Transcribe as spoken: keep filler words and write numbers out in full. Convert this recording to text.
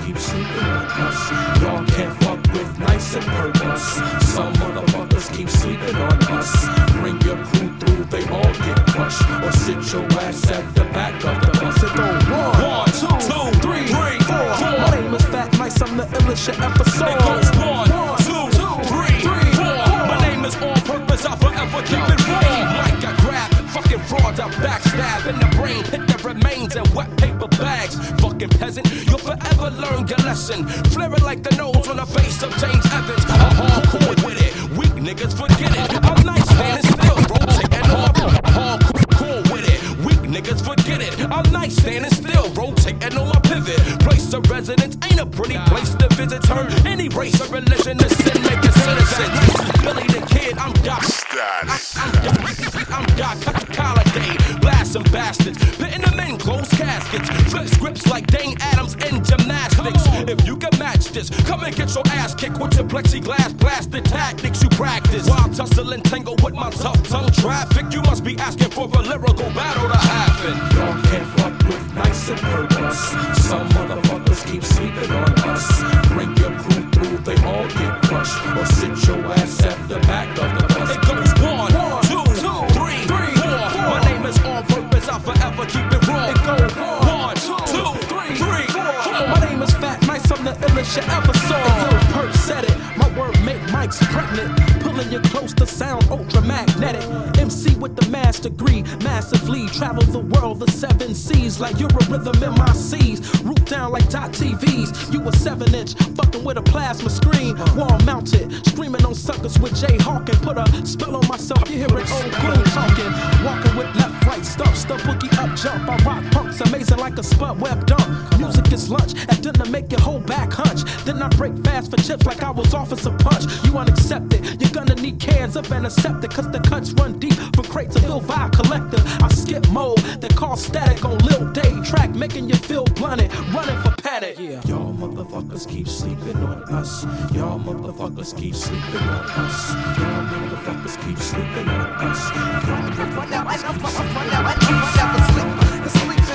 keep sleeping on us. Y'all can't fuck with nice and purpose. Some motherfuckers keep sleeping on us. Bring your crew through, they all get crushed. Or sit your ass at the back of the bus. It go one, one two, two, three, three, four, four. My name is Fat Nice, I'm the illest episode. It goes one, one two, two, three, three, four. My name is On Purpose, I'll forever keep it raw. Like I grab fucking frauds, I backstab in the brain, hit the remains in wet paper bags. Fucking peasant, you'll forever learn your lesson. Flaring like the nose on the face of James Evans. I'm hardcore with it, weak niggas forget it. I'm nice standing still, rotating on my hardcore with it. Weak niggas forget it. I'm nice standing still, rotating on my pivot. Place of residence ain't a pretty place to visit. Turn any race or religion to sin, make a citizen. Billy the Kid, I'm God. I'm God. I'm God. Holiday, blasting bastards, pitting them in closed caskets. Flip scripts like Dane Adams in gymnastics. If you can match this, come and get your ass kicked with your plexiglass blasted tactics you practice. While tussling tangle with my tough tongue traffic, you must be asking for a lyrical battle to happen. Y'all can't fuck with nice and purpose. Some motherfuckers keep sleeping on us. Bring your crew through, they all get crushed. Or sit your ass at the back of the bus. It goes one, one two, two, three, three, four. four. My name is On Purpose, I'll forever keep it raw. It goes one, two, two, three, three, four. My name is Fat Nice, I'm the illest you ever saw. Yo, Perp said it, my word make mics pregnant. Pulling you close to sound ultra magnetic. M C with the mass degree, massively travel the world, the seven seas like Eurorhythm in my C's. Root down like dot T Vs. You a seven inch, fucking with a plasma screen, wall mounted, screaming on suckers with Jay Hawkin. Put a spell on myself, you hear it old goon talking. Walking with left, right, stumps, the boogie up jump. I rock punks, amazing like a spud web dump. Music is lunch, at dinner make your whole back hunch. Then I break fast for chips like I was Officer Punch. You unaccepted, you're gonna need cans of antiseptic, cause the cuts run deep for crates of Lil Vibe Collector. I skip mode, they call static on Lil Day track, making you feel blunted, running for panic. Yeah. Y'all motherfuckers keep sleeping on us. Y'all motherfuckers keep sleeping on us. Y'all motherfuckers keep sleeping on us. Y'all motherfuckers keep sleeping on us.